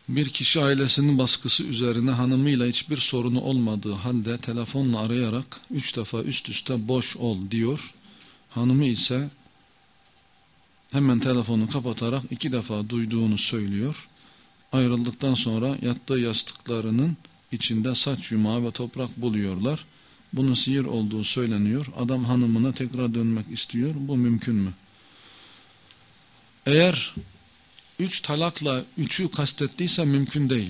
Bir kişi ailesinin baskısı üzerine hanımıyla hiçbir sorunu olmadığı halde telefonla arayarak 3 defa üst üste boş ol diyor. Hanımı ise hemen telefonu kapatarak 2 defa duyduğunu söylüyor. Ayrıldıktan sonra yattığı yastıklarının içinde saç yumağı ve toprak buluyorlar. Bunun sihir olduğu söyleniyor. Adam hanımına tekrar dönmek istiyor. Bu mümkün mü? Eğer 3 talakla 3'ü kastettiyse mümkün değil.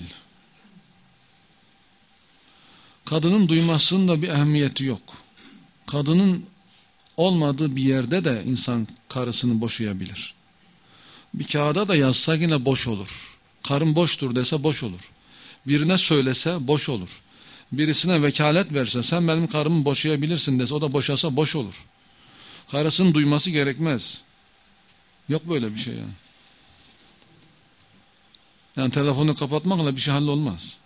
Kadının duymasının da bir ehemmiyeti yok. Kadının olmadığı bir yerde de insan karısını boşayabilir. Bir kağıda da yazsa yine boş olur. Karım boştur dese boş olur. Birine söylese boş olur. Birisine vekalet verse sen benim karımı boşayabilirsin dese o da boşasa boş olur. Karısının duyması gerekmez. Yok böyle bir şey yani. Yani telefonu kapatmakla bir şey hallolmaz.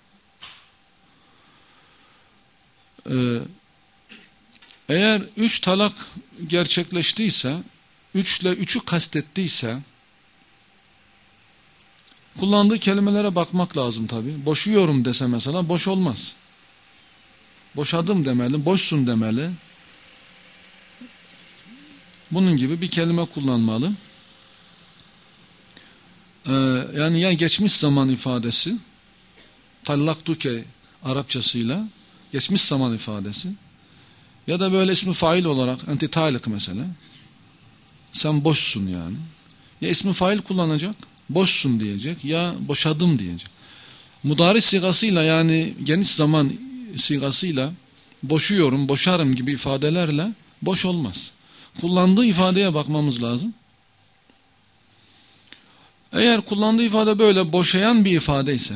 Eğer 3 talak gerçekleştiyse, 3 ile 3'ü kastettiyse, kullandığı kelimelere bakmak lazım tabi. Boşuyorum dese mesela boş olmaz. Boşadım demeli, boşsun demeli. Bunun gibi bir kelime kullanmalı. Yani ya geçmiş zaman ifadesi, tallaktuke Arapçasıyla geçmiş zaman ifadesi ya da böyle ismi fail olarak enti talik mesela. Sen boşsun yani. Ya ismi fail kullanacak, boşsun diyecek ya boşadım diyecek. Mudari sigasıyla yani geniş zaman sigasıyla boşuyorum, boşarım gibi ifadelerle boş olmaz. Kullandığı ifadeye bakmamız lazım. Eğer kullandığı ifade böyle boşayan bir ifade ise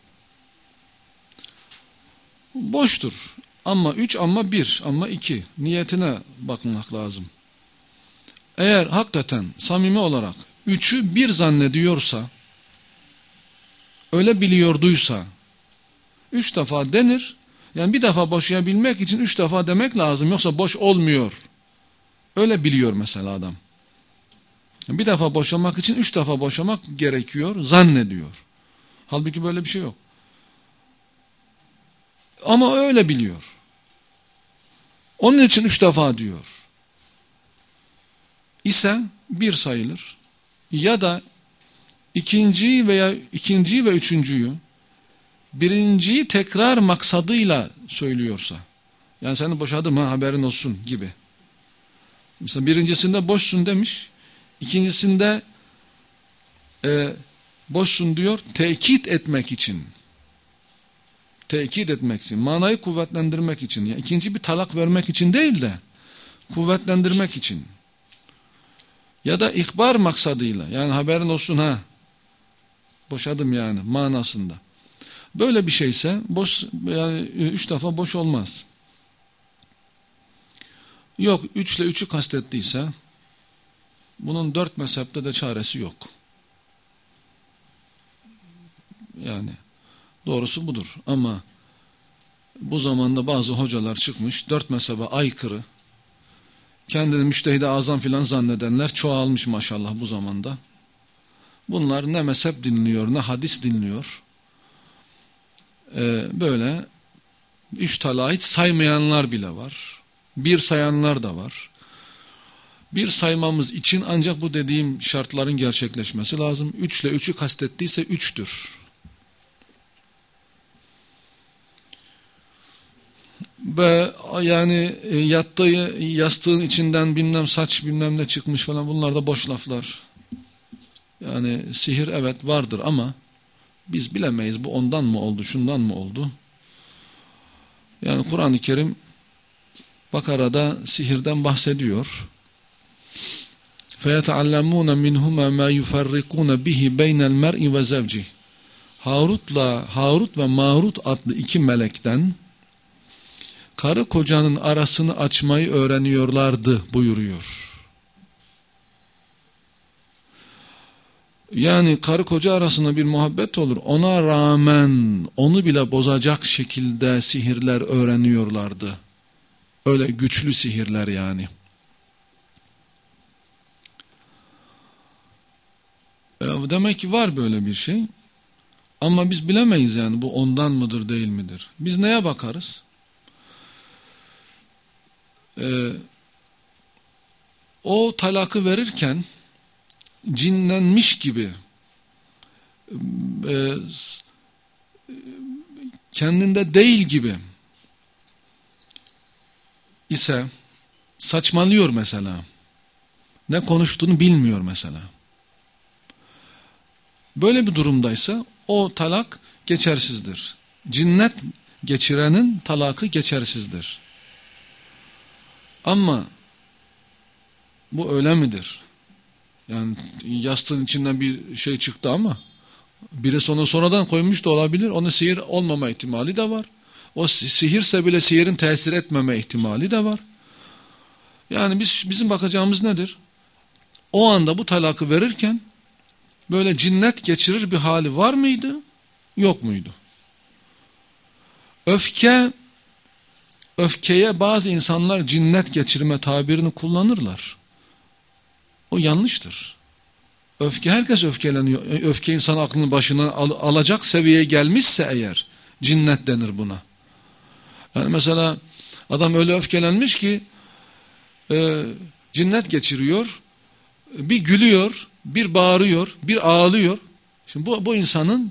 boştur. Ama 3 ama 1 ama 2 niyetine bakmak lazım. Eğer hakikaten samimi olarak 3'ü 1 zannediyorsa, öyle biliyorduysa 3 defa denir. Yani bir defa boşayabilmek için 3 defa demek lazım. Yoksa boş olmuyor. Öyle biliyor mesela adam. Bir defa boşamak için 3 defa boşamak gerekiyor, zannediyor. Halbuki böyle bir şey yok. Ama öyle biliyor. Onun için 3 defa diyor. İse 1 sayılır. Ya da ikinciyi ve üçüncüyü birinciyi tekrar maksadıyla söylüyorsa, yani seni boşadım ha haberin olsun gibi. Mesela birincisinde boşsun demiş, ikincisinde boşsun diyor tekit etmek için. Tekit etmek için, manayı kuvvetlendirmek için. Yani ikinci bir talak vermek için değil de kuvvetlendirmek için. Ya da ihbar maksadıyla, yani haberin olsun ha boşadım yani manasında. Böyle bir şeyse boş, yani 3 defa boş olmaz. Yok 3 ile 3'ü kastettiyse bunun 4 mezhepte de çaresi yok. Yani doğrusu budur. Ama bu zamanda bazı hocalar çıkmış 4 mezhebe aykırı, kendini müştehid-i azam filan zannedenler çoğalmış maşallah bu zamanda. Bunlar ne mezhep dinliyor ne hadis dinliyor. Böyle 3 talağı hiç saymayanlar bile var. 1 sayanlar da var. 1 saymamız için ancak bu dediğim şartların gerçekleşmesi lazım. 3 ile 3'ü kastettiyse 3'tür. Ve yani yattığı yastığın içinden bilmem saç bilmem ne çıkmış falan, bunlar da boş laflar. Yani sihir evet vardır ama biz bilemeyiz bu ondan mı oldu şundan mı oldu. Yani Kur'an-ı Kerim Bakara'da sihirden bahsediyor. فَيَتَعَلَّمُونَ مِنْهُمَا مَا يُفَرِّقُونَ بِهِ بَيْنَ الْمَرْءِ وَزَوْجِهِ Harut ve Marut adlı 2 melekten karı kocanın arasını açmayı öğreniyorlardı buyuruyor. Yani karı koca arasında bir muhabbet olur. Ona rağmen onu bile bozacak şekilde sihirler öğreniyorlardı. Öyle güçlü sihirler yani. Demek ki var böyle bir şey. Ama biz bilemeyiz yani bu ondan mıdır değil midir? Biz neye bakarız? O talakı verirken cinlenmiş gibi kendinde değil gibi ise saçmalıyor mesela. Ne konuştuğunu bilmiyor mesela. Böyle bir durumdaysa o talak geçersizdir. Cinnet geçirenin talakı geçersizdir. Ama bu öyle midir? Yani yastığın içinden bir şey çıktı ama birisi onu sonradan koymuş da olabilir. Onun sihir olmama ihtimali de var. O sihirse bile sihirin tesir etmeme ihtimali de var. Yani bizim bakacağımız nedir? O anda bu talakı verirken böyle cinnet geçirir bir hali var mıydı? Yok muydu? Öfkeye bazı insanlar cinnet geçirme tabirini kullanırlar. O yanlıştır. Herkes öfkeleniyor. Öfke insan aklını başına alacak seviyeye gelmişse eğer cinnet denir buna. Yani mesela adam öyle öfkelenmiş ki cinnet geçiriyor, bir gülüyor, bir bağırıyor, bir ağlıyor. Şimdi bu insanın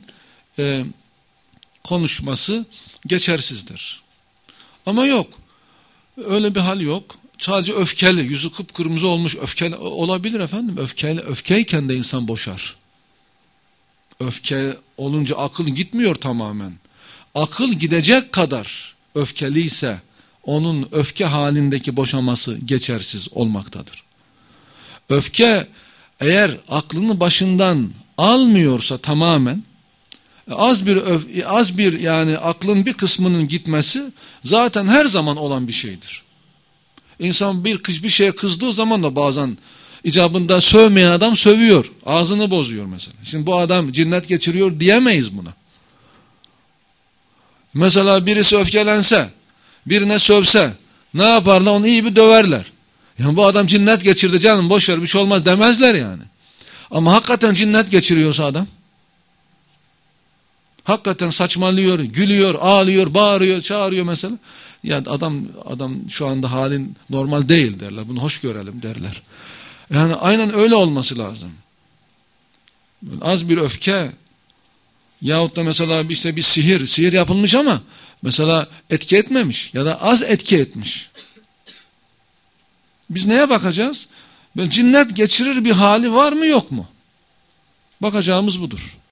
konuşması geçersizdir. Ama yok. Öyle bir hal yok. Sadece öfkeli, yüzü kıpkırmızı olmuş, öfkeli olabilir efendim. Öfkeyken de insan boşar. Öfke olunca akıl gitmiyor tamamen. Akıl gidecek kadar öfkeliyse onun öfke halindeki boşaması geçersiz olmaktadır. Öfke eğer aklını başından almıyorsa tamamen az bir yani aklın bir kısmının gitmesi zaten her zaman olan bir şeydir. İnsan bir şeye kızdığı zaman da bazen icabında sövmeyen adam sövüyor. Ağzını bozuyor mesela. Şimdi bu adam cinnet geçiriyor diyemeyiz buna. Mesela birisi öfkelense, birine sövse ne yaparlar? Onu iyi bir döverler. Yani bu adam cinnet geçirdi canım boşver bir şey olmaz demezler yani. Ama hakikaten cinnet geçiriyorsa adam, hakikaten saçmalıyor, gülüyor, ağlıyor, bağırıyor, çağırıyor mesela. Yani adam şu anda halin normal değil derler. Bunu hoş görelim derler. Yani aynen öyle olması lazım. Az bir öfke yahut da mesela işte bir sihir yapılmış ama mesela etki etmemiş ya da az etki etmiş. Biz neye bakacağız? Böyle cinnet geçirir bir hali var mı yok mu? Bakacağımız budur.